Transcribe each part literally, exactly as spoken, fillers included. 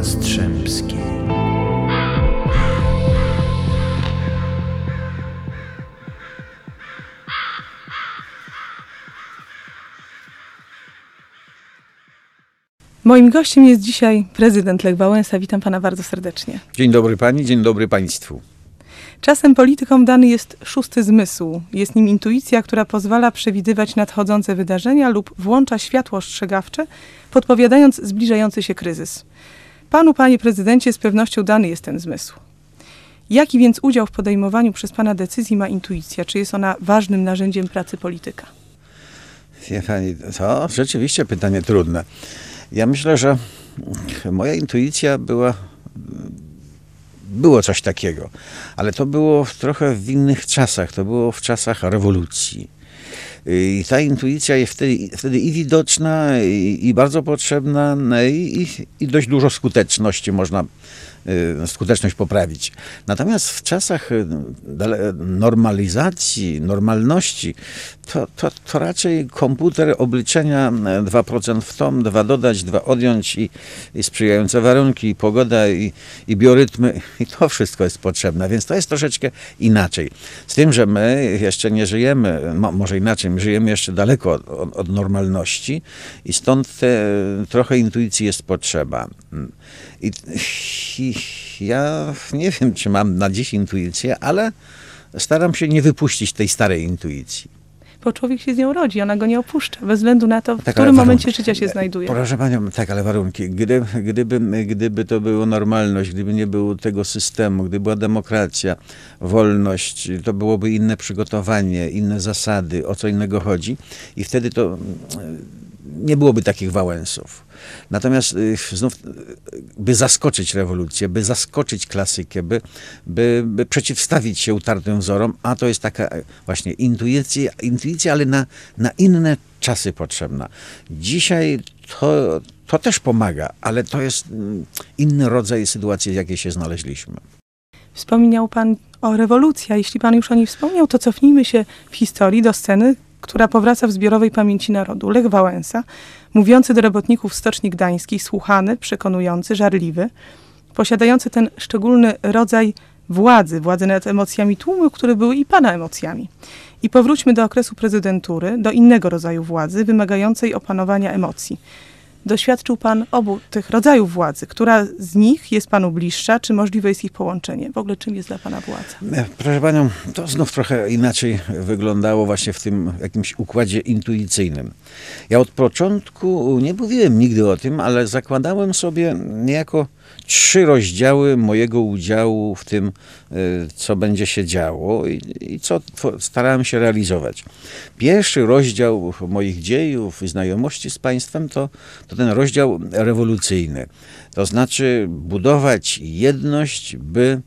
Jastrzębskiej. Moim gościem jest dzisiaj prezydent Lech Wałęsa. Witam pana bardzo serdecznie. Dzień dobry pani, dzień dobry państwu. Czasem politykom dany jest szósty zmysł. Jest nim intuicja, która pozwala przewidywać nadchodzące wydarzenia lub włącza światło ostrzegawcze, podpowiadając zbliżający się kryzys. Panu, panie prezydencie, z pewnością dany jest ten zmysł. Jaki więc udział w podejmowaniu przez pana decyzji ma intuicja? Czy jest ona ważnym narzędziem pracy polityka? Wie pani, to rzeczywiście pytanie trudne. Ja myślę, że moja intuicja była, było coś takiego, ale to było trochę w innych czasach, to było w czasach rewolucji. I ta intuicja jest wtedy, wtedy i widoczna, i, i bardzo potrzebna, i, i dość dużo skuteczności można skuteczność poprawić. Natomiast w czasach normalizacji, normalności, to, to, to raczej komputer, obliczenia dwa procent w tom, dwa dodać, dwa odjąć i, i sprzyjające warunki, i pogoda, i, i biorytmy, i to wszystko jest potrzebne, więc to jest troszeczkę inaczej. Z tym, że my jeszcze nie żyjemy, no, może inaczej, my żyjemy jeszcze daleko od, od, od normalności i stąd te, trochę intuicji jest potrzeba. I, i ja nie wiem, czy mam na dziś intuicję, ale staram się nie wypuścić tej starej intuicji. Bo człowiek się z nią rodzi, ona go nie opuszcza, bez względu na to, w tak, którym momencie życia się znajduje. Proszę panią, tak, ale warunki. Gdy, gdyby, gdyby to była normalność, gdyby nie było tego systemu, gdyby była demokracja, wolność, to byłoby inne przygotowanie, inne zasady, o co innego chodzi i wtedy to nie byłoby takich Wałęsów. Natomiast y, znów, by zaskoczyć rewolucję, by zaskoczyć klasykę, by, by, by przeciwstawić się utartym wzorom, a to jest taka właśnie intuicja, intuicja ale na, na inne czasy potrzebna. Dzisiaj to, to też pomaga, ale to jest inny rodzaj sytuacji, w jakiej się znaleźliśmy. Wspomniał pan o rewolucji, a jeśli pan już o niej wspomniał, to cofnijmy się w historii do sceny, która powraca w zbiorowej pamięci narodu. Lech Wałęsa, mówiący do robotników Stoczni Gdańskiej, słuchany, przekonujący, żarliwy, posiadający ten szczególny rodzaj władzy, władzy nad emocjami tłumu, które były i pana emocjami. I powróćmy do okresu prezydentury, do innego rodzaju władzy, wymagającej opanowania emocji. Doświadczył pan obu tych rodzajów władzy. Która z nich jest panu bliższa? Czy możliwe jest ich połączenie? W ogóle czym jest dla pana władza? Proszę panią, to znów trochę inaczej wyglądało właśnie w tym jakimś układzie intuicyjnym. Ja od początku nie mówiłem nigdy o tym, ale zakładałem sobie niejako trzy rozdziały mojego udziału w tym, co będzie się działo i, i co starałem się realizować. Pierwszy rozdział moich dziejów i znajomości z państwem to, to ten rozdział rewolucyjny. To znaczy budować jedność, by,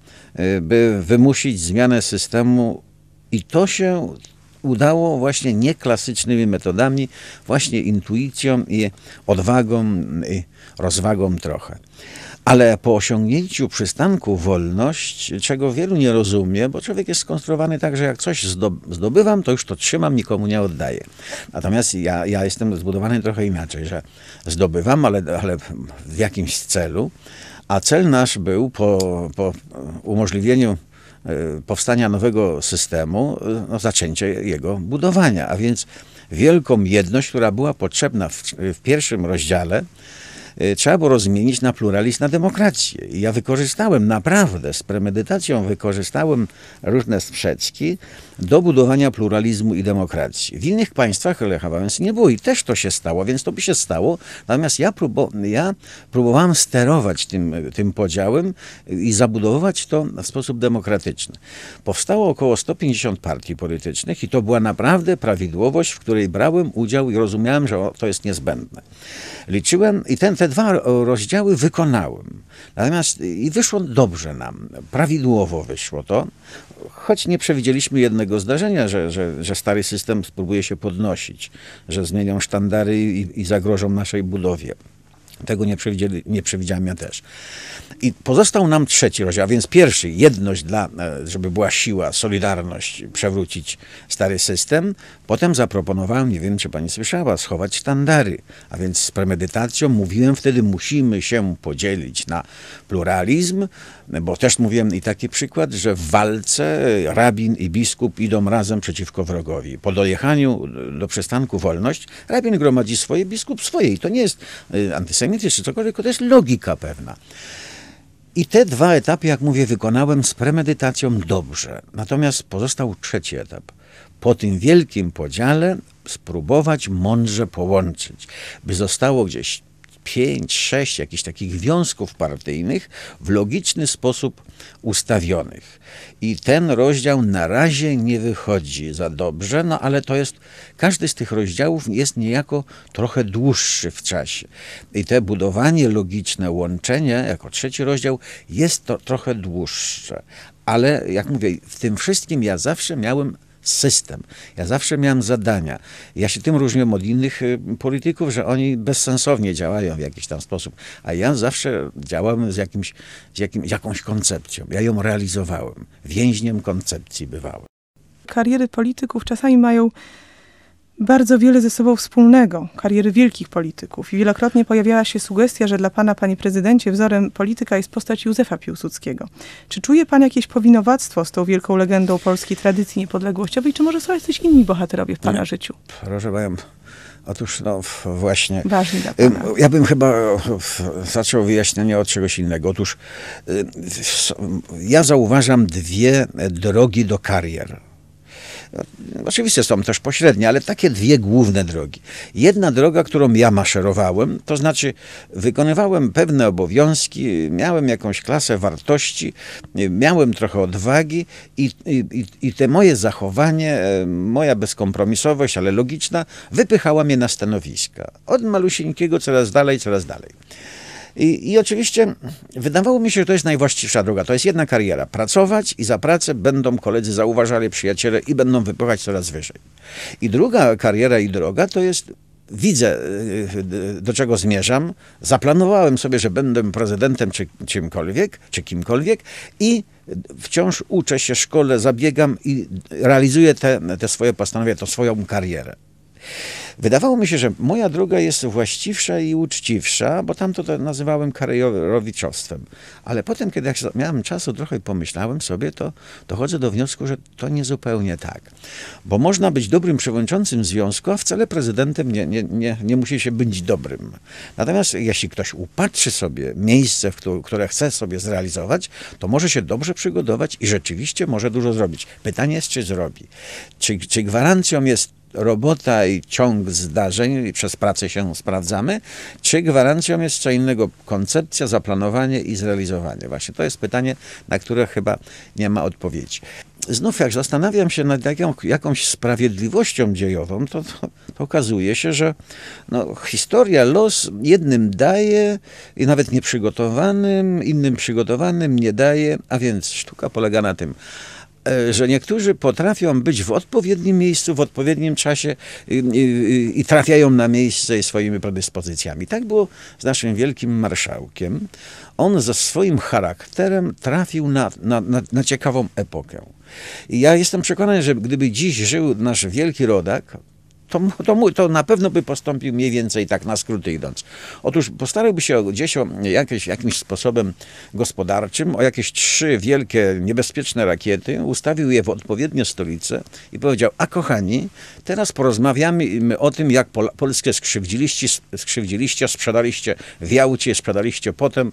by wymusić zmianę systemu i to się udało właśnie nieklasycznymi metodami, właśnie intuicją i odwagą i rozwagą trochę. Ale po osiągnięciu przystanku wolność, czego wielu nie rozumie, bo człowiek jest skonstruowany tak, że jak coś zdobywam, to już to trzymam, nikomu nie oddaję. Natomiast ja, ja jestem zbudowany trochę inaczej, że zdobywam, ale, ale w jakimś celu, a cel nasz był po, po umożliwieniu powstania nowego systemu, no, zaczęcie jego budowania, a więc wielką jedność, która była potrzebna w, w pierwszym rozdziale, trzeba było rozmienić na pluralizm, na demokrację. I ja wykorzystałem naprawdę, z premedytacją wykorzystałem różne sprzeczki do budowania pluralizmu i demokracji. W innych państwach Lecha Wałęsy nie było i też to się stało, więc to by się stało. Natomiast ja, próbu ja próbowałem sterować tym, tym podziałem i zabudowywać to w sposób demokratyczny. Powstało około sto pięćdziesiąt partii politycznych i to była naprawdę prawidłowość, w której brałem udział i rozumiałem, że to jest niezbędne. Liczyłem i ten, te dwa rozdziały wykonałem. Natomiast i wyszło dobrze nam, prawidłowo wyszło to, choć nie przewidzieliśmy jednego zdarzenia, że, że, że stary system spróbuje się podnosić, że zmienią sztandary i, i zagrożą naszej budowie. Tego nie, przewidzieli, nie przewidziałem ja też. I pozostał nam trzeci rozdział, a więc pierwszy, jedność, dla, żeby była siła, solidarność, przewrócić stary system. Potem zaproponowałem, nie wiem, czy pani słyszała, schować sztandary. A więc z premedytacją mówiłem wtedy, musimy się podzielić na pluralizm, bo też mówiłem i taki przykład, że w walce rabin i biskup idą razem przeciwko wrogowi. Po dojechaniu do przystanku Wolność, rabin gromadzi swoje, biskup swoje. I to nie jest antysemityzm czy cokolwiek, tylko to jest logika pewna. I te dwa etapy, jak mówię, wykonałem z premedytacją dobrze. Natomiast pozostał trzeci etap. Po tym wielkim podziale spróbować mądrze połączyć, by zostało gdzieś pięć, sześć jakichś takich związków partyjnych w logiczny sposób ustawionych. I ten rozdział na razie nie wychodzi za dobrze, no ale to jest, każdy z tych rozdziałów jest niejako trochę dłuższy w czasie. I te budowanie logiczne, łączenie, jako trzeci rozdział, jest to trochę dłuższe. Ale jak mówię, w tym wszystkim ja zawsze miałem system. Ja zawsze miałem zadania. Ja się tym różniłem od innych y, polityków, że oni bezsensownie działają w jakiś tam sposób, a ja zawsze działałem z, jakimś, z jakim, jakąś koncepcją. Ja ją realizowałem. Więźniem koncepcji bywałem. Kariery polityków czasami mają bardzo wiele ze sobą wspólnego, kariery wielkich polityków. I wielokrotnie pojawiała się sugestia, że dla pana, panie prezydencie, wzorem polityka jest postać Józefa Piłsudskiego. Czy czuje pan jakieś powinowactwo z tą wielką legendą polskiej tradycji niepodległościowej, czy może są jacyś inni bohaterowie w pana Nie. życiu? Proszę panią, otóż no właśnie. Ważni dla pana. Ja bym chyba zaczął wyjaśnienie od czegoś innego. Otóż ja zauważam dwie drogi do karier. Oczywiście są też pośrednie, ale takie dwie główne drogi. Jedna droga, którą ja maszerowałem, to znaczy wykonywałem pewne obowiązki, miałem jakąś klasę wartości, miałem trochę odwagi i, i, i te moje zachowanie, moja bezkompromisowość, ale logiczna, wypychała mnie na stanowiska. Od malusieńkiego coraz dalej, coraz dalej. I, I oczywiście wydawało mi się, że to jest najwłaściwsza droga. To jest jedna kariera. Pracować i za pracę będą koledzy zauważali, przyjaciele i będą wypychać coraz wyżej. I druga kariera i droga to jest, widzę do czego zmierzam, zaplanowałem sobie, że będę prezydentem czy czymkolwiek, czy kimkolwiek i wciąż uczę się, szkole, zabiegam i realizuję te, te swoje postanowienia, tę swoją karierę. Wydawało mi się, że moja droga jest właściwsza i uczciwsza, bo tamto to nazywałem karierowiczostwem. Ale potem, kiedy jak miałem czasu, trochę pomyślałem sobie, to dochodzę do wniosku, że to nie zupełnie tak. Bo można być dobrym przewodniczącym związku, a wcale prezydentem nie, nie, nie, nie musi się być dobrym. Natomiast jeśli ktoś upatrzy sobie miejsce, w które, które chce sobie zrealizować, to może się dobrze przygotować i rzeczywiście może dużo zrobić. Pytanie jest, czy zrobi. Czy, czy gwarancją jest robota i ciąg zdarzeń i przez pracę się sprawdzamy, czy gwarancją jest co innego koncepcja, zaplanowanie i zrealizowanie? Właśnie to jest pytanie, na które chyba nie ma odpowiedzi. Znów jak zastanawiam się nad jaką, jakąś sprawiedliwością dziejową, to, to, to okazuje się, że no, historia, los jednym daje i nawet nieprzygotowanym, innym przygotowanym nie daje, a więc sztuka polega na tym, że niektórzy potrafią być w odpowiednim miejscu, w odpowiednim czasie i, i, i trafiają na miejsce swoimi predyspozycjami. Tak było z naszym wielkim marszałkiem. On ze swoim charakterem trafił na, na, na, na ciekawą epokę. I ja jestem przekonany, że gdyby dziś żył nasz wielki rodak, To, to, to na pewno by postąpił mniej więcej tak na skróty idąc. Otóż postarałby się gdzieś o jakieś, jakimś sposobem gospodarczym, o jakieś trzy wielkie, niebezpieczne rakiety, ustawił je w odpowiednie stolice i powiedział, a kochani, teraz porozmawiamy o tym, jak Pol Polskę skrzywdziliście, skrzywdziliście, sprzedaliście w Jałcie, sprzedaliście potem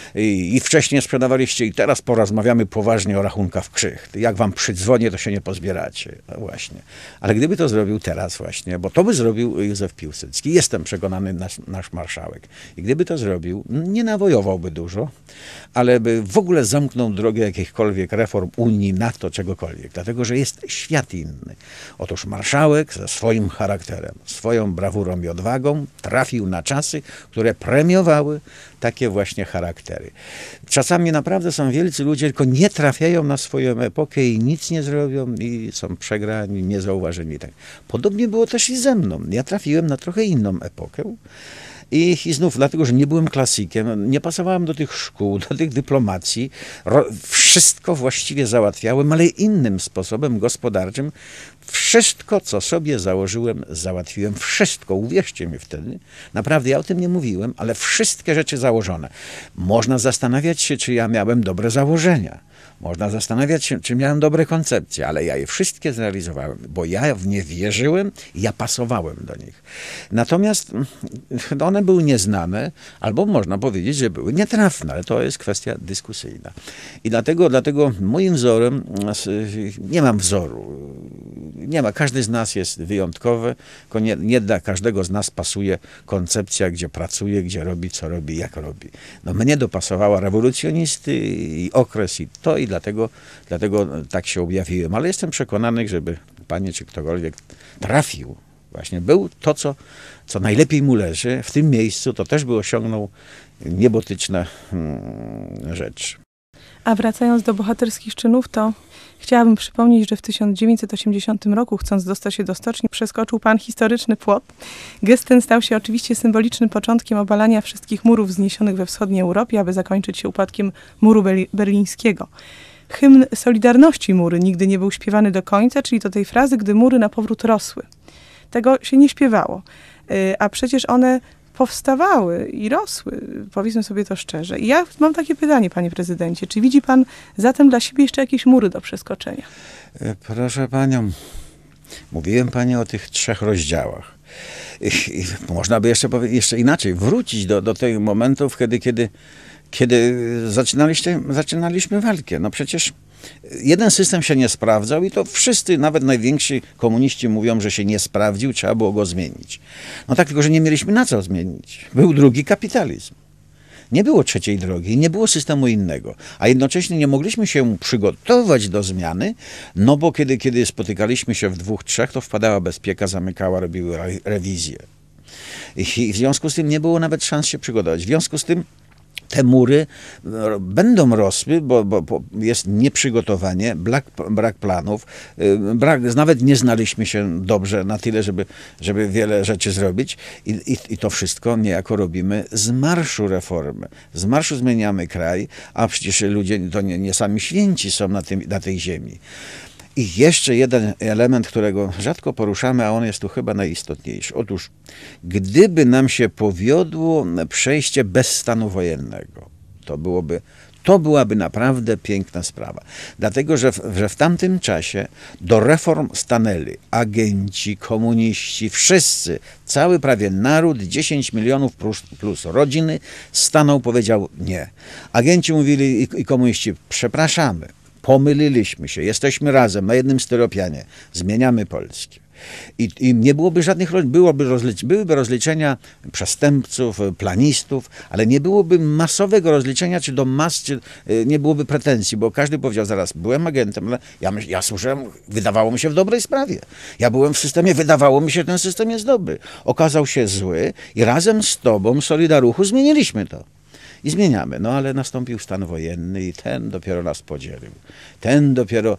i, i wcześniej sprzedawaliście i teraz porozmawiamy poważnie o rachunkach w krzych. Jak wam przydzwonię, to się nie pozbieracie. No właśnie. Ale gdyby to zrobił teraz właśnie, bo to by zrobił Józef Piłsudski. Jestem przekonany, nasz, nasz marszałek. I gdyby to zrobił, nie nawojowałby dużo, ale by w ogóle zamknął drogę jakichkolwiek reform Unii, NATO, czegokolwiek. Dlatego, że jest świat inny. Otóż marszałek ze swoim charakterem, swoją brawurą i odwagą trafił na czasy, które premiowały takie właśnie charaktery. Czasami naprawdę są wielcy ludzie, tylko nie trafiają na swoją epokę i nic nie zrobią i są przegrani, niezauważeni. Tak. Podobnie było też i ze mną. Ja trafiłem na trochę inną epokę I, I znów dlatego, że nie byłem klasykiem, nie pasowałem do tych szkół, do tych dyplomacji, ro, wszystko właściwie załatwiałem, ale innym sposobem gospodarczym. Wszystko, co sobie założyłem, załatwiłem. Wszystko, uwierzcie mi wtedy. Naprawdę, ja o tym nie mówiłem, ale wszystkie rzeczy założone. Można zastanawiać się, czy ja miałem dobre założenia. Można zastanawiać się, czy miałem dobre koncepcje, ale ja je wszystkie zrealizowałem, bo ja w nie wierzyłem i ja pasowałem do nich. Natomiast one były nieznane, albo można powiedzieć, że były nietrafne, ale to jest kwestia dyskusyjna. I dlatego, dlatego moim wzorem, nie mam wzoru, nie ma, każdy z nas jest wyjątkowy, tylko nie, nie dla każdego z nas pasuje koncepcja, gdzie pracuje, gdzie robi, co robi, jak robi. No mnie dopasowała rewolucjonisty i okres i to i dlatego, dlatego tak się objawiłem. Ale jestem przekonany, żeby panie czy ktokolwiek trafił, właśnie był to, co, co najlepiej mu leży w tym miejscu, to też by osiągnął niebotyczne hmm, rzeczy. A wracając do bohaterskich czynów, to chciałabym przypomnieć, że w tysiąc dziewięćset osiemdziesiątym roku, chcąc dostać się do stoczni, przeskoczył pan historyczny płot. Gest ten stał się oczywiście symbolicznym początkiem obalania wszystkich murów wzniesionych we wschodniej Europie, aby zakończyć się upadkiem muru berlińskiego. Hymn Solidarności mury nigdy nie był śpiewany do końca, czyli do tej frazy, gdy mury na powrót rosły. Tego się nie śpiewało, a przecież one powstawały i rosły, powiedzmy sobie to szczerze. I ja mam takie pytanie, panie prezydencie, czy widzi pan zatem dla siebie jeszcze jakieś mury do przeskoczenia? Proszę panią, mówiłem pani o tych trzech rozdziałach. I, i można by jeszcze, jeszcze inaczej wrócić do, do tych momentów, kiedy, kiedy, kiedy zaczynaliście, zaczynaliśmy walkę. No przecież jeden system się nie sprawdzał i to wszyscy, nawet najwięksi komuniści mówią, że się nie sprawdził, trzeba było go zmienić. No tak, tylko że nie mieliśmy na co zmienić. Był drugi kapitalizm. Nie było trzeciej drogi, nie było systemu innego, a jednocześnie nie mogliśmy się przygotować do zmiany, no bo kiedy, kiedy spotykaliśmy się w dwóch, trzech, to wpadała bezpieka, zamykała, robiły re rewizję. I w związku z tym nie było nawet szans się przygotować. W związku z tym te mury będą rosły, bo, bo, bo jest nieprzygotowanie, brak, brak planów, brak, nawet nie znaliśmy się dobrze na tyle, żeby, żeby wiele rzeczy zrobić i, i, i to wszystko niejako robimy z marszu reformy. Z marszu zmieniamy kraj, a przecież ludzie to nie, nie sami święci są na, tym, na tej ziemi. I jeszcze jeden element, którego rzadko poruszamy, a on jest tu chyba najistotniejszy. Otóż, gdyby nam się powiodło przejście bez stanu wojennego, to byłoby, to byłaby naprawdę piękna sprawa. Dlatego, że w, że w tamtym czasie do reform stanęli agenci, komuniści, wszyscy, cały prawie naród, dziesięć milionów plus, plus rodziny, stanął, powiedział nie. Agenci mówili i, i komuniści, przepraszamy. Pomyliliśmy się, jesteśmy razem na jednym styropianie, zmieniamy Polskę. I, i nie byłoby żadnych, byłoby rozlic, byłyby rozliczenia przestępców, planistów, ale nie byłoby masowego rozliczenia, czy do mas, czy nie byłoby pretensji, bo każdy powiedział zaraz, byłem agentem, ale ja, ja służyłem, wydawało mi się w dobrej sprawie. Ja byłem w systemie, wydawało mi się, że ten system jest dobry. Okazał się zły i razem z tobą, Solidaruchu, zmieniliśmy to. I zmieniamy. No ale nastąpił stan wojenny i ten dopiero nas podzielił. Ten dopiero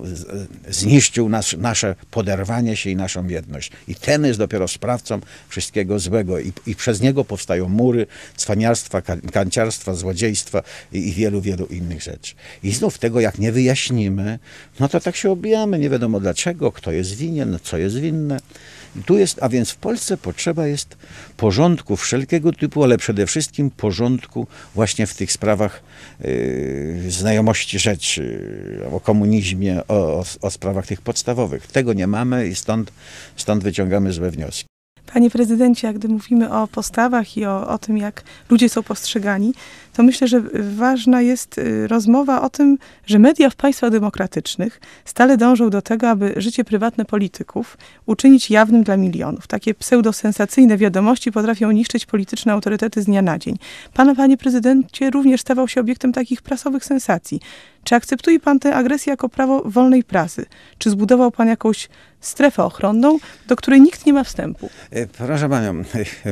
zniszczył nas, nasze poderwanie się i naszą jedność. I ten jest dopiero sprawcą wszystkiego złego. I, i przez niego powstają mury, cwaniarstwa, kanciarstwa, złodziejstwa i, i wielu, wielu innych rzeczy. I znów tego jak nie wyjaśnimy, no to tak się obijamy. Nie wiadomo dlaczego, kto jest winien, co jest winne. I tu jest, a więc w Polsce potrzeba jest porządku wszelkiego typu, ale przede wszystkim porządku właśnie w tych sprawach yy, znajomości rzeczy, o komunizmie, o, o, o sprawach tych podstawowych. Tego nie mamy i stąd, stąd wyciągamy złe wnioski. Panie prezydencie, jak gdy mówimy o postawach i o, o tym, jak ludzie są postrzegani, to myślę, że ważna jest rozmowa o tym, że media w państwach demokratycznych stale dążą do tego, aby życie prywatne polityków uczynić jawnym dla milionów. Takie pseudosensacyjne wiadomości potrafią niszczyć polityczne autorytety z dnia na dzień. Pan, panie prezydencie, również stawał się obiektem takich prasowych sensacji. Czy akceptuje pan tę agresję jako prawo wolnej prasy? Czy zbudował pan jakąś strefę ochronną, do której nikt nie ma wstępu? Proszę panią,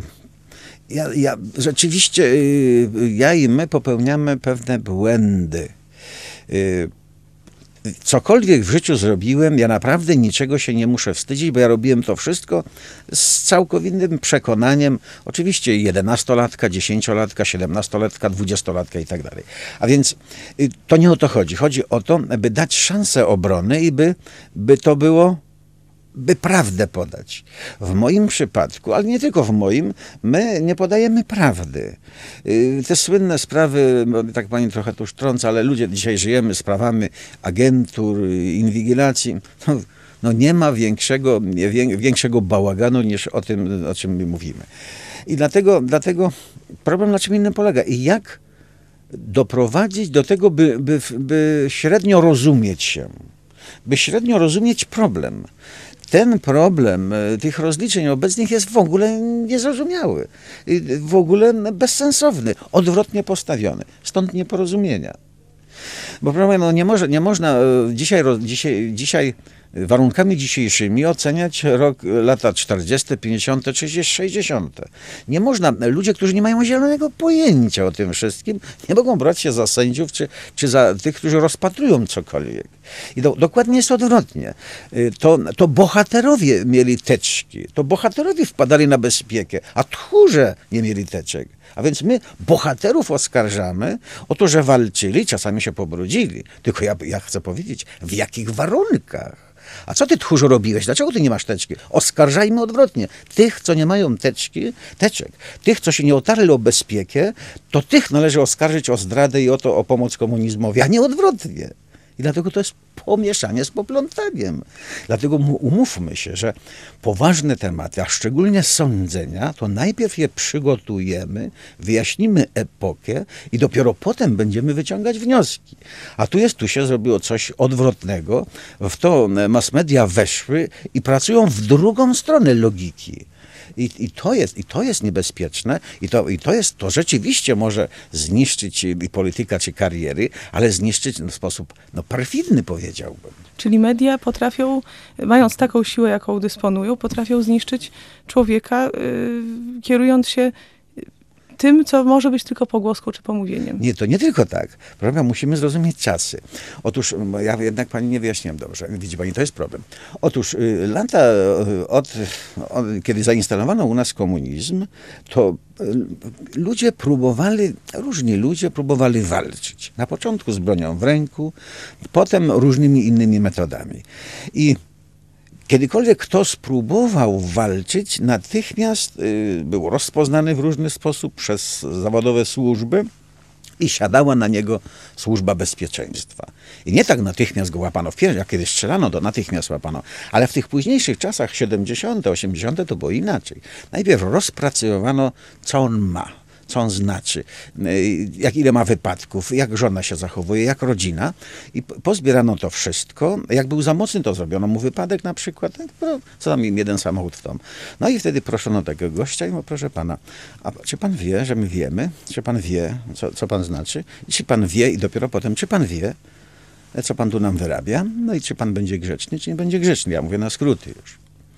ja, ja rzeczywiście, ja i my popełniamy pewne błędy. cokolwiek w życiu zrobiłem, ja naprawdę niczego się nie muszę wstydzić, bo ja robiłem to wszystko z całkowitym przekonaniem, oczywiście jedenastolatka, dziesięciolatka, siedemnastolatka, dwudziestolatka i tak dalej. A więc y, to nie o to chodzi. Chodzi o to, by dać szansę obrony i by, by to było, by prawdę podać. W moim przypadku, ale nie tylko w moim, my nie podajemy prawdy. Yy, Te słynne sprawy, no, tak pani trochę tu już trąca, ale ludzie dzisiaj żyjemy sprawami agentur, inwigilacji. No, no nie ma większego, wię- większego bałaganu niż o tym, o czym my mówimy. I dlatego, dlatego problem na czym innym polega. I jak doprowadzić do tego, by, by, by średnio rozumieć się, by średnio rozumieć problem. Ten problem e, tych rozliczeń obecnych jest w ogóle niezrozumiały, i w ogóle bezsensowny, odwrotnie postawiony. Stąd nieporozumienia. Bo problem, no nie, może, nie można e, dzisiaj, ro- dzisiaj, dzisiaj warunkami dzisiejszymi oceniać rok, lata czterdzieste, pięćdziesiąte, trzydzieste, sześćdziesiąte. Nie można, ludzie, którzy nie mają zielonego pojęcia o tym wszystkim, nie mogą brać się za sędziów, czy, czy za tych, którzy rozpatrują cokolwiek. I do, dokładnie jest odwrotnie. Y, To, to bohaterowie mieli teczki, to bohaterowie wpadali na bezpiekę, a tchórze nie mieli teczek. A więc my bohaterów oskarżamy o to, że walczyli, czasami się pobrudzili. Tylko ja, ja chcę powiedzieć, w jakich warunkach. A co ty, tchórzu, robiłeś? Dlaczego ty nie masz teczki? Oskarżajmy odwrotnie. Tych, co nie mają teczki, teczek, tych, co się nie otarli o bezpiekę, to tych należy oskarżyć o zdradę i o to, o pomoc komunizmowi, a nie odwrotnie. I dlatego to jest pomieszanie z poplątaniem. Dlatego umówmy się, że poważne tematy, a szczególnie sądzenia, to najpierw je przygotujemy, wyjaśnimy epokę i dopiero potem będziemy wyciągać wnioski. A tu jest, tu się zrobiło coś odwrotnego. W to mass media weszły i pracują w drugą stronę logiki. I, i, to jest, I to jest niebezpieczne i to, i to jest, to rzeczywiście może zniszczyć i polityka, czy kariery, ale zniszczyć w sposób no, perfidny, powiedziałbym. Czyli media potrafią, mając taką siłę, jaką dysponują, potrafią zniszczyć człowieka, yy, kierując się tym, co może być tylko pogłoską czy pomówieniem. Nie, to nie tylko tak. Prawda, musimy zrozumieć czasy. Otóż, ja jednak pani nie wyjaśniłem dobrze. Widzi pani, to jest problem. Otóż y, lata y, od, od, kiedy zainstalowano u nas komunizm, to y, ludzie próbowali, różni ludzie próbowali walczyć. Na początku z bronią w ręku, potem różnymi innymi metodami. I kiedykolwiek kto spróbował walczyć, natychmiast y, był rozpoznany w różny sposób przez zawodowe służby i siadała na niego służba bezpieczeństwa. I nie tak natychmiast go łapano. W jak kiedy strzelano, to natychmiast łapano. Ale w tych późniejszych czasach, siedemdziesiąte, osiemdziesiąte, to było inaczej. Najpierw rozpracowano, co on ma. Co on znaczy, jak ile ma wypadków, jak żona się zachowuje, jak rodzina. I pozbierano to wszystko. Jak był za mocny, to zrobiono mu wypadek na przykład. No, co tam im jeden samochód w tom. No i wtedy proszono tego gościa i mówię, proszę pana, a czy pan wie, że my wiemy? Czy pan wie, co, co pan znaczy? I czy pan wie i dopiero potem, czy pan wie, co pan tu nam wyrabia? No i czy pan będzie grzeczny, czy nie będzie grzeczny? Ja mówię na skróty już.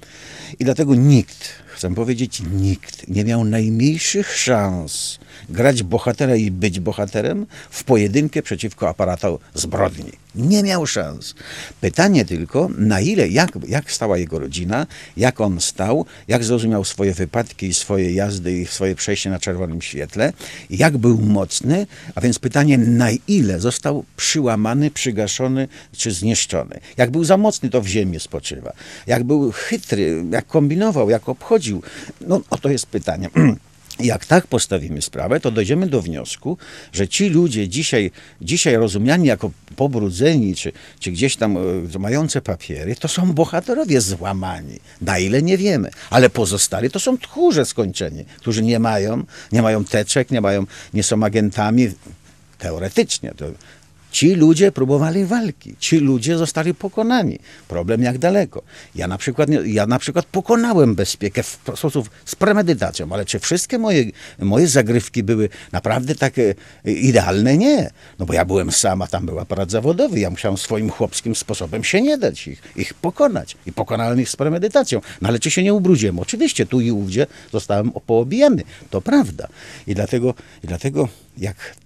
I dlatego nikt, chcę powiedzieć nikt, nie miał najmniejszych szans grać bohatera i być bohaterem w pojedynkę przeciwko aparatu zbrodni. Nie miał szans. Pytanie tylko, na ile, jak, jak stała jego rodzina, jak on stał, jak zrozumiał swoje wypadki i swoje jazdy i swoje przejście na czerwonym świetle, jak był mocny, a więc pytanie, na ile został przyłamany, przygaszony czy zniszczony. Jak był za mocny, to w ziemię spoczywa. Jak był chytry, jak kombinował, jak obchodził. No, o to jest pytanie. Jak tak postawimy sprawę, to dojdziemy do wniosku, że ci ludzie dzisiaj, dzisiaj rozumiani jako pobrudzeni, czy, czy gdzieś tam e, mające papiery, to są bohaterowie złamani. Na ile nie wiemy. Ale pozostali to są tchórze skończeni, którzy nie mają, nie mają teczek, nie mają, nie są agentami. Teoretycznie to ci ludzie próbowali walki. Ci ludzie zostali pokonani. Problem jak daleko. Ja na przykład, ja na przykład pokonałem bezpiekę w sposób z premedytacją, ale czy wszystkie moje, moje zagrywki były naprawdę takie idealne? Nie. No bo ja byłem sam, a tam był aparat zawodowy. Ja musiałem swoim chłopskim sposobem się nie dać ich, ich pokonać. I pokonałem ich z premedytacją. No ale czy się nie ubrudziłem? Oczywiście tu i ówdzie zostałem poobijany. To prawda. I dlatego, i dlatego jak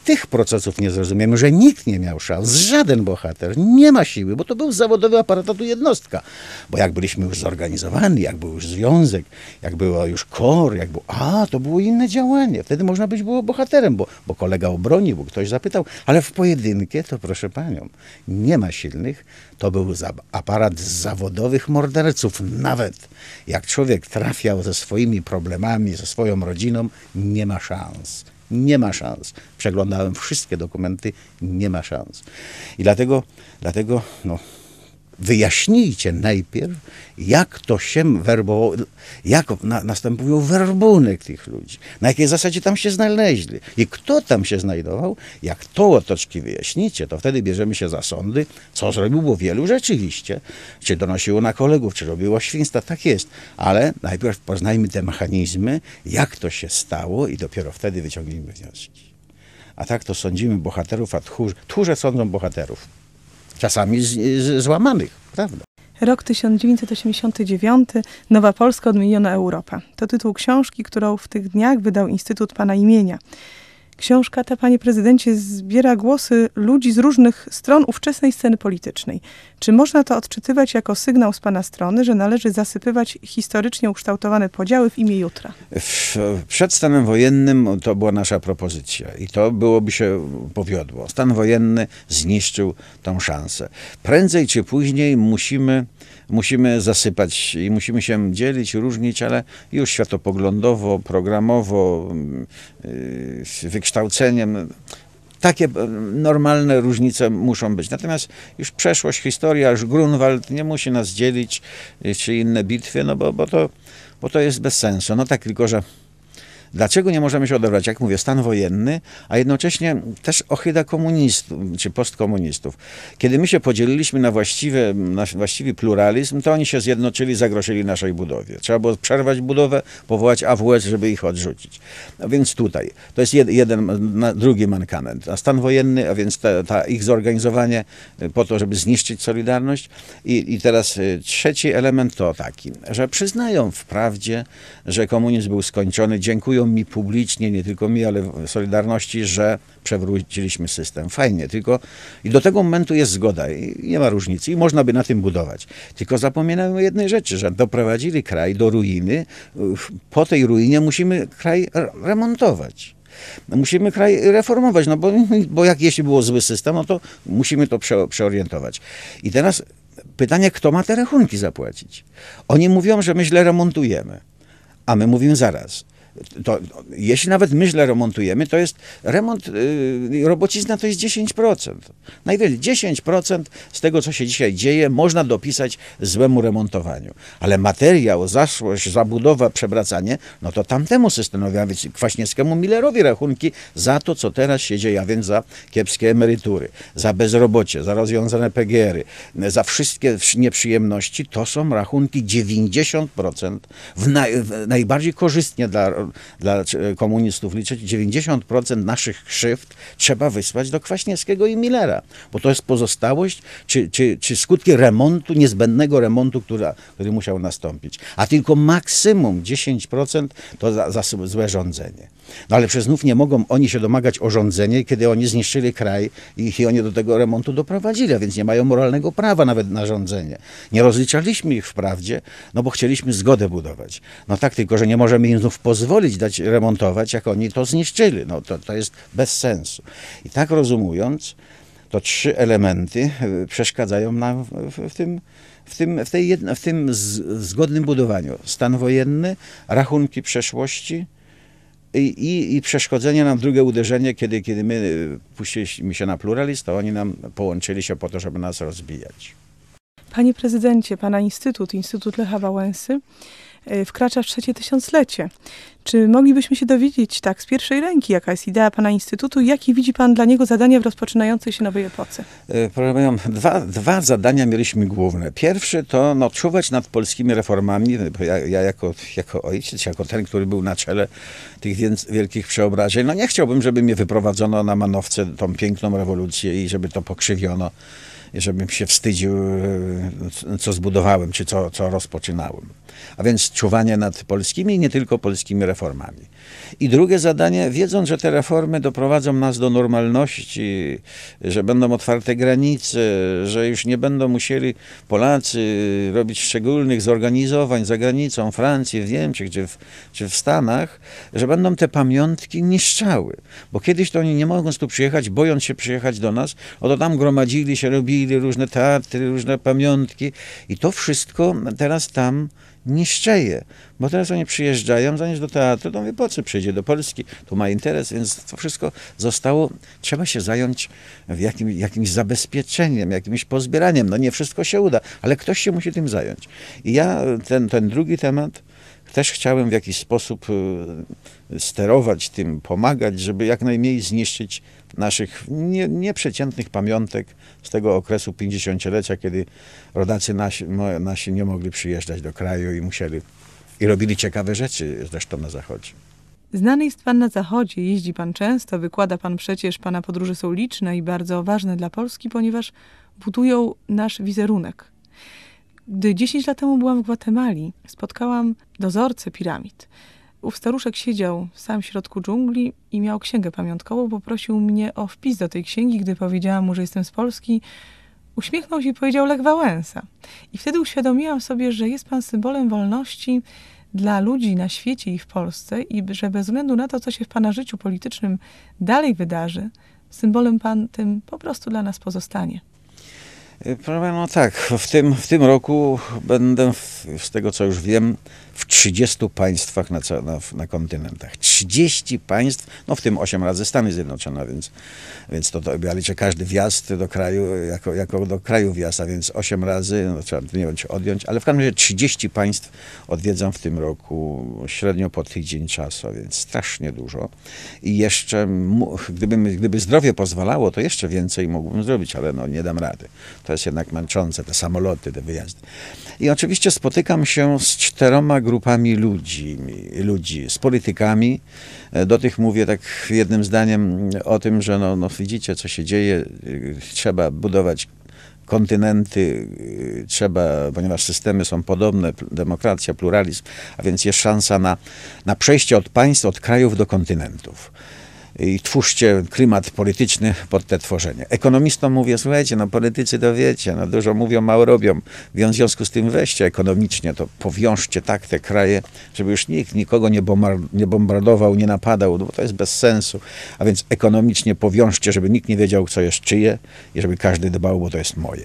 tych procesów nie zrozumiemy, że nikt nie miał szans, żaden bohater, nie ma siły, bo to był zawodowy aparatu jednostka. Bo jak byliśmy już zorganizowani, jak był już związek, jak było już KOR, jak było, a to było inne działanie. Wtedy można być było bohaterem, bo, bo kolega obronił, bo ktoś zapytał. Ale w pojedynkę to proszę panią, nie ma silnych. To był za, aparat zawodowych morderców. Nawet jak człowiek trafiał ze swoimi problemami, ze swoją rodziną, nie ma szans. Nie ma szans. Przeglądałem wszystkie dokumenty, nie ma szans. I dlatego, dlatego no, wyjaśnijcie najpierw, jak to się werbowało, jak na, następują werbunek tych ludzi, na jakiej zasadzie tam się znaleźli i kto tam się znajdował. Jak to otoczki wyjaśnicie, to wtedy bierzemy się za sądy, co zrobiło bo wielu rzeczywiście, czy donosiło na kolegów, czy robiło świństwa, tak jest, ale najpierw poznajmy te mechanizmy, jak to się stało i dopiero wtedy wyciągnijmy wnioski. A tak to sądzimy bohaterów, a tchórze, tchórze sądzą bohaterów. Czasami z, z, złamanych, prawda? Rok tysiąc dziewięćset osiemdziesiąty dziewiąty. Nowa Polska, odmieniona Europa. To tytuł książki, którą w tych dniach wydał Instytut Pana imienia. Książka ta, panie prezydencie, zbiera głosy ludzi z różnych stron ówczesnej sceny politycznej. Czy można to odczytywać jako sygnał z pana strony, że należy zasypywać historycznie ukształtowane podziały w imię jutra? W, przed stanem wojennym to była nasza propozycja i to byłoby się powiodło. Stan wojenny zniszczył tą szansę. Prędzej czy później musimy, musimy zasypać i musimy się dzielić, różnić, ale już światopoglądowo, programowo, yy, wykształceniem. Takie normalne różnice muszą być. Natomiast już przeszłość, historia, już Grunwald nie musi nas dzielić, czy inne bitwy, no bo, bo, to, bo to jest bez sensu. No tak, tylko że dlaczego nie możemy się odebrać? Jak mówię, stan wojenny, a jednocześnie też ohyda komunistów, czy postkomunistów. Kiedy my się podzieliliśmy na, właściwe, na właściwy pluralizm, to oni się zjednoczyli, zagrożyli naszej budowie. Trzeba było przerwać budowę, powołać A W S, żeby ich odrzucić. A więc tutaj, to jest jed, jeden, drugi mankament. A stan wojenny, a więc ta, ta ich zorganizowanie po to, żeby zniszczyć Solidarność. I, i teraz trzeci element to taki, że przyznają wprawdzie, że komunizm był skończony, dziękują mi publicznie, nie tylko mi, ale w Solidarności, że przewróciliśmy system. Fajnie, tylko i do tego momentu jest zgoda i nie ma różnicy i można by na tym budować. Tylko zapominają o jednej rzeczy, że doprowadzili kraj do ruiny. Po tej ruinie musimy kraj remontować. Musimy kraj reformować, no bo, bo jak jeśli było zły system, no to musimy to prze, przeorientować. I teraz pytanie, kto ma te rachunki zapłacić? Oni mówią, że my źle remontujemy, a my mówimy zaraz. To, jeśli nawet my źle remontujemy, to jest remont, yy, robocizna to jest dziesięć procent. Najwyżej dziesięć procent z tego, co się dzisiaj dzieje, można dopisać złemu remontowaniu. Ale materiał, zaszłość, zabudowa, przewracanie, no to tamtemu systemowi, a więc Kwaśniewskiemu, Millerowi rachunki za to, co teraz się dzieje, a więc za kiepskie emerytury, za bezrobocie, za rozwiązane P G R y, za wszystkie nieprzyjemności, to są rachunki dziewięćdziesiąt procent w, naj, w najbardziej korzystnie dla dla komunistów liczyć, dziewięćdziesiąt procent naszych krzywd trzeba wysłać do Kwaśniewskiego i Millera, bo to jest pozostałość, czy, czy, czy skutki remontu, niezbędnego remontu, która, który musiał nastąpić. A tylko maksimum dziesięć procent to za, za złe rządzenie. No ale przez znów nie mogą oni się domagać o rządzenie, kiedy oni zniszczyli kraj i, i oni do tego remontu doprowadzili, a więc nie mają moralnego prawa nawet na rządzenie. Nie rozliczaliśmy ich wprawdzie, no bo chcieliśmy zgodę budować. No tak, tylko że nie możemy im znów pozwolić dać remontować, jak oni to zniszczyli. No to, to jest bez sensu. I tak rozumując, to trzy elementy przeszkadzają nam w, w tym, w tym, w tej jedno, w tym z, zgodnym budowaniu. Stan wojenny, rachunki przeszłości, I, i, i przeszkodzenie nam, drugie uderzenie, kiedy, kiedy my puściliśmy się na pluralizm, to oni nam połączyli się po to, żeby nas rozbijać. Panie prezydencie, pana instytut, Instytut Lecha Wałęsy, wkracza w trzecie tysiąclecie. Czy moglibyśmy się dowiedzieć tak z pierwszej ręki, jaka jest idea pana instytutu i jakie widzi pan dla niego zadania w rozpoczynającej się nowej epoce? Proszę, dwa, dwa zadania mieliśmy główne. Pierwsze to no, czuwać nad polskimi reformami. Ja, ja jako, jako ojciec, jako ten, który był na czele tych wielkich przeobrażeń, no nie chciałbym, żeby mnie wyprowadzono na manowce tą piękną rewolucję i żeby to pokrzywiono. żebym się wstydził, co zbudowałem, czy co, co rozpoczynałem. A więc czuwanie nad polskimi i nie tylko polskimi reformami. I drugie zadanie, wiedząc, że te reformy doprowadzą nas do normalności, że będą otwarte granice, że już nie będą musieli Polacy robić szczególnych zorganizowań za granicą, Francji, w Niemczech czy w, czy w Stanach, że będą te pamiątki niszczały. Bo kiedyś to oni nie mogąc tu przyjechać, bojąc się przyjechać do nas, oto tam gromadzili się, robili różne teatry, różne pamiątki i to wszystko teraz tam niszczeje, bo teraz oni przyjeżdżają, zanim do teatru, to mówię, po co przyjdzie do Polski, tu ma interes, więc to wszystko zostało, trzeba się zająć jakim, jakimś zabezpieczeniem, jakimś pozbieraniem, no nie wszystko się uda, ale ktoś się musi tym zająć. I ja ten, ten drugi temat też chciałem w jakiś sposób sterować tym, pomagać, żeby jak najmniej zniszczyć naszych nie, nieprzeciętnych pamiątek z tego okresu pięćdziesięciolecia, kiedy rodacy nasi, nasi nie mogli przyjeżdżać do kraju i musieli, i robili ciekawe rzeczy zresztą na Zachodzie. Znany jest pan na Zachodzie, jeździ pan często, wykłada pan przecież, pana podróże są liczne i bardzo ważne dla Polski, ponieważ budują nasz wizerunek. Gdy dziesięć lat temu byłam w Gwatemali, spotkałam dozorcę piramid. Ów staruszek siedział w samym środku dżungli i miał księgę pamiątkową. Poprosił mnie o wpis do tej księgi. Gdy powiedziałam mu, że jestem z Polski, uśmiechnął się i powiedział Lech Wałęsa. I wtedy uświadomiłam sobie, że jest pan symbolem wolności dla ludzi na świecie i w Polsce i że bez względu na to, co się w pana życiu politycznym dalej wydarzy, symbolem pan tym po prostu dla nas pozostanie. No tak, w tym, w tym roku będę, w, z tego co już wiem, w trzydziestu państwach na, na, na kontynentach. trzydzieści państw, no w tym osiem razy Stany Zjednoczone, więc, więc to, to ja liczę każdy wjazd do kraju jako, jako do kraju wjazd, a więc osiem razy, no trzeba nie wiem czy odjąć, ale w każdym razie trzydzieści państw odwiedzam w tym roku, średnio po tydzień czasu, a więc strasznie dużo. I jeszcze, gdyby, gdyby zdrowie pozwalało, to jeszcze więcej mógłbym zrobić, ale no nie dam rady. To jest jednak męczące, te samoloty, te wyjazdy. I oczywiście spotykam się z czteroma grupami ludzi, ludzi, z politykami. Do tych mówię tak jednym zdaniem o tym, że no, no widzicie, co się dzieje, trzeba budować kontynenty, trzeba, ponieważ systemy są podobne, demokracja, pluralizm, a więc jest szansa na, na przejście od państw, od krajów do kontynentów. I twórzcie klimat polityczny pod te tworzenie. Ekonomistom mówię, słuchajcie, no politycy to wiecie, no dużo mówią, mało robią. W związku z tym weźcie ekonomicznie, to powiążcie tak te kraje, żeby już nikt nikogo nie, nie bombardował, nie napadał, no bo to jest bez sensu. A więc ekonomicznie powiążcie, żeby nikt nie wiedział, co jest czyje i żeby każdy dbał, bo to jest moje.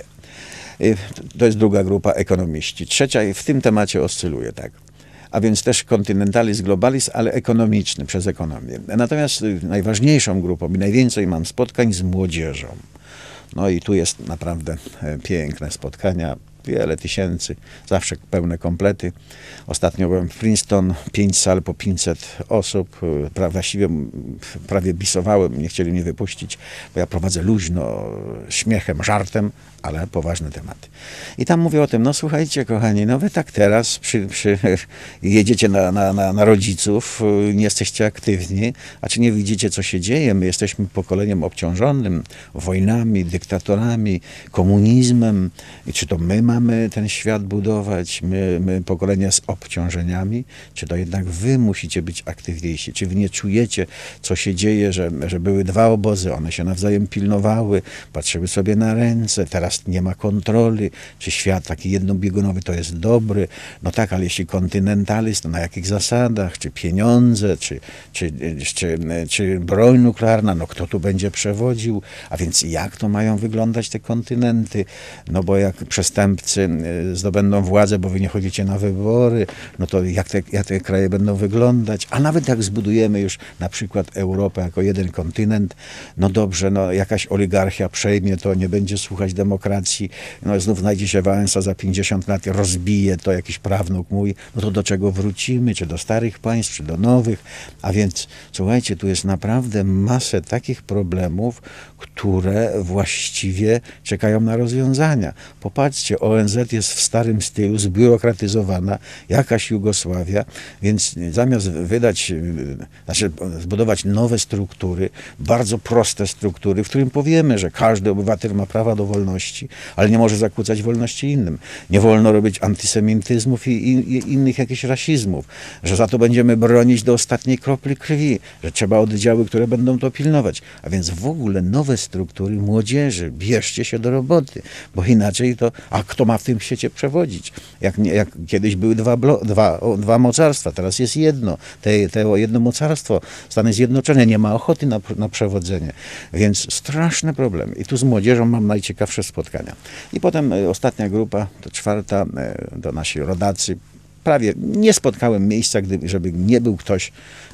To jest druga grupa, ekonomiści. Trzecia i w tym temacie oscyluje, tak. A więc też kontynentalizm, globalizm, ale ekonomiczny, przez ekonomię. Natomiast najważniejszą grupą i najwięcej mam spotkań z młodzieżą. No i tu jest naprawdę piękne spotkania, wiele tysięcy, zawsze pełne komplety. Ostatnio byłem w Princeton, pięć sal po pięćset osób, pra, właściwie prawie bisowałem, nie chcieli mnie wypuścić, bo ja prowadzę luźno, śmiechem, żartem, ale poważne tematy. I tam mówię o tym, no słuchajcie kochani, no wy tak teraz przy, przy, jedziecie na, na, na, na rodziców, nie jesteście aktywni, a czy nie widzicie, co się dzieje? My jesteśmy pokoleniem obciążonym wojnami, dyktatorami, komunizmem. I czy to my mamy ten świat budować, my, my pokolenie z obciążeniami, czy to jednak wy musicie być aktywniejsi? Czy wy nie czujecie, co się dzieje, że, że były dwa obozy, one się nawzajem pilnowały, patrzyły sobie na ręce, teraz nie ma kontroli, czy świat taki jednobiegunowy to jest dobry, no tak, ale jeśli kontynentalizm, to na jakich zasadach, czy pieniądze, czy, czy, czy, czy broń nuklearna, no kto tu będzie przewodził, a więc jak to mają wyglądać te kontynenty, no bo jak przestępcy zdobędą władzę, bo wy nie chodzicie na wybory, no to jak te, jak te kraje będą wyglądać, a nawet jak zbudujemy już na przykład Europę jako jeden kontynent, no dobrze, no jakaś oligarchia przejmie to, nie będzie słuchać demokracji, no znów znajdzie się Wałęsa za pięćdziesiąt lat, rozbije to jakiś prawnuk mój, no to do czego wrócimy, czy do starych państw, czy do nowych, a więc słuchajcie, tu jest naprawdę masę takich problemów, które właściwie czekają na rozwiązania. Popatrzcie, O O N Z jest w starym stylu, zbiurokratyzowana, jakaś Jugosławia, więc zamiast wydać, znaczy zbudować nowe struktury, bardzo proste struktury, w którym powiemy, że każdy obywatel ma prawa do wolności, ale nie może zakłócać wolności innym. Nie wolno robić antysemityzmów i, i, i innych jakichś rasizmów, że za to będziemy bronić do ostatniej kropli krwi, że trzeba oddziały, które będą to pilnować. A więc w ogóle nowe struktury młodzieży, bierzcie się do roboty, bo inaczej to, a kto ma w tym świecie przewodzić? Jak, nie, jak kiedyś były dwa, blo, dwa, o, dwa mocarstwa, teraz jest jedno. Te, te jedno mocarstwo, Stany Zjednoczone, nie ma ochoty na, na przewodzenie. Więc straszne problemy. I tu z młodzieżą mam najciekawsze spotkania. I potem e, ostatnia grupa, to czwarta, e, to nasi rodacy. Prawie nie spotkałem miejsca, gdy, żeby nie był ktoś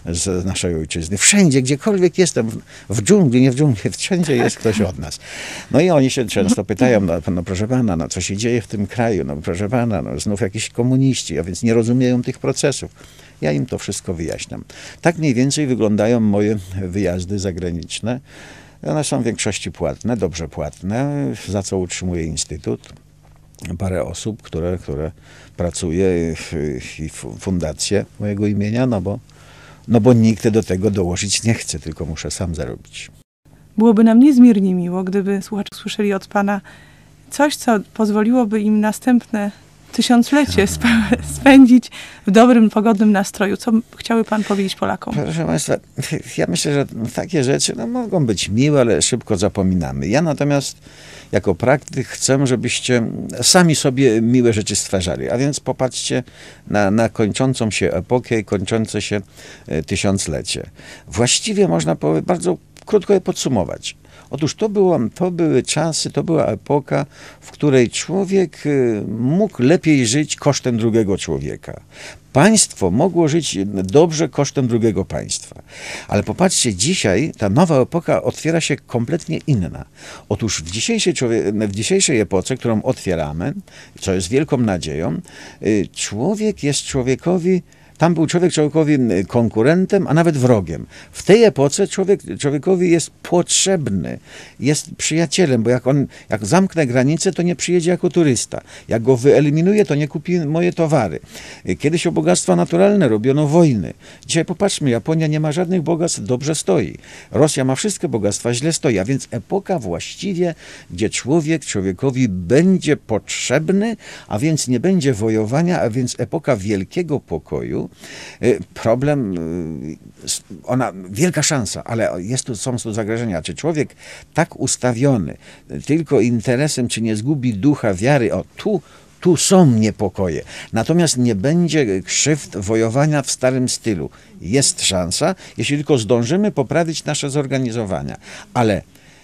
z naszej ojczyzny. Wszędzie, gdziekolwiek jestem, w, w dżungli, nie w dżungli, wszędzie jest ktoś od nas. No i oni się często pytają, no, no proszę pana, no, co się dzieje w tym kraju? No proszę pana, no, znów jakiś komuniści, a więc nie rozumieją tych procesów. Ja im to wszystko wyjaśniam. Tak mniej więcej wyglądają moje wyjazdy zagraniczne. One są w większości płatne, dobrze płatne, za co utrzymuje Instytut. Parę osób, które, które pracuje i fundacje mojego imienia, no bo, no bo nikt do tego dołożyć nie chce, tylko muszę sam zarobić. Byłoby nam niezmiernie miło, gdyby słuchacze usłyszeli od pana coś, co pozwoliłoby im następne tysiąclecie sp- spędzić w dobrym, pogodnym nastroju. Co chciałby pan powiedzieć Polakom? Proszę państwa, ja myślę, że takie rzeczy no, mogą być miłe, ale szybko zapominamy. Ja natomiast jako praktyk chcę, żebyście sami sobie miłe rzeczy stwarzali. A więc popatrzcie na, na kończącą się epokę i kończące się e, tysiąclecie. Właściwie można powiedzieć, bardzo krótko je podsumować. Otóż to, było, to były czasy, to była epoka, w której człowiek mógł lepiej żyć kosztem drugiego człowieka. Państwo mogło żyć dobrze kosztem drugiego państwa. Ale popatrzcie, dzisiaj ta nowa epoka otwiera się kompletnie inna. Otóż w dzisiejszej, człowie- w dzisiejszej epoce, którą otwieramy, co jest wielką nadzieją, człowiek jest człowiekowi Tam był człowiek człowiekowi konkurentem, a nawet wrogiem. W tej epoce człowiek człowiekowi jest potrzebny, jest przyjacielem, bo jak on, jak zamknę granicę, to nie przyjedzie jako turysta. Jak go wyeliminuje, to nie kupi moje towary. Kiedyś o bogactwa naturalne robiono wojny. Dzisiaj popatrzmy, Japonia nie ma żadnych bogactw, dobrze stoi. Rosja ma wszystkie bogactwa, źle stoi. A więc epoka właściwie, gdzie człowiek człowiekowi będzie potrzebny, a więc nie będzie wojowania, a więc epoka wielkiego pokoju. Problem, ona, wielka szansa, ale jest tu, są tu zagrożenia. Czy człowiek tak ustawiony tylko interesem, czy nie zgubi ducha, wiary, o tu, tu są niepokoje. Natomiast nie będzie krzywd wojowania w starym stylu. Jest szansa, jeśli tylko zdążymy poprawić nasze zorganizowania. Ale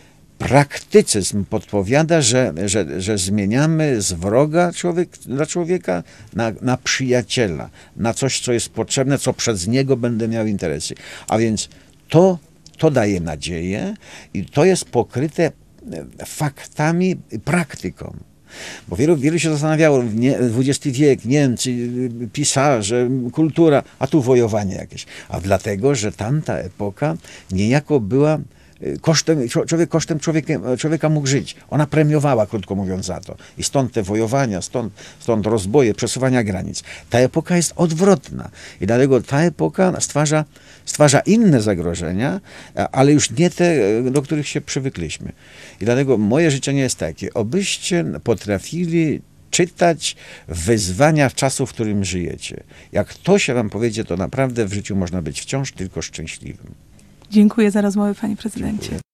praktycyzm podpowiada, że, że, że zmieniamy z wroga człowiek, dla człowieka na, na przyjaciela, na coś, co jest potrzebne, co przez niego będę miał interesy. A więc to, to daje nadzieję i to jest pokryte faktami, praktyką. Bo wielu, wielu się zastanawiało, nie, dwudziesty wiek, Niemcy, pisarze, kultura, a tu wojowanie jakieś. A dlatego, że tamta epoka niejako była kosztem, człowiek kosztem człowieka, człowieka mógł żyć. Ona premiowała, krótko mówiąc, za to. I stąd te wojowania, stąd, stąd rozboje, przesuwania granic. Ta epoka jest odwrotna. I dlatego ta epoka stwarza, stwarza inne zagrożenia, ale już nie te, do których się przywykliśmy. I dlatego moje życzenie jest takie, obyście potrafili czytać wyzwania czasu, w którym żyjecie. Jak to się wam powiedzie, to naprawdę w życiu można być wciąż tylko szczęśliwym. Dziękuję za rozmowę, panie prezydencie. Dziękuję.